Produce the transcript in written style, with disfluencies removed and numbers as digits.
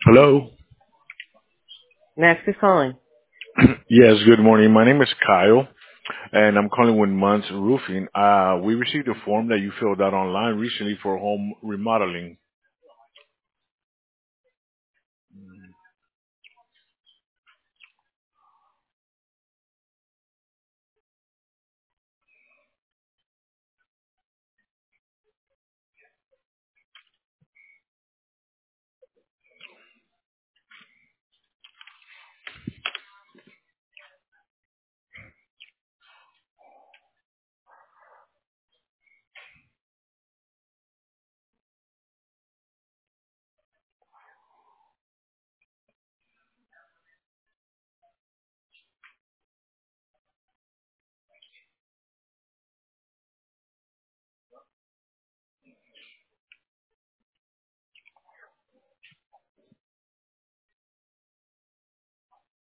Hello. Max is calling. Yes, good morning. My name is Kyle, and I'm calling with Months Roofing. We received a form that you filled out online recently for home remodeling.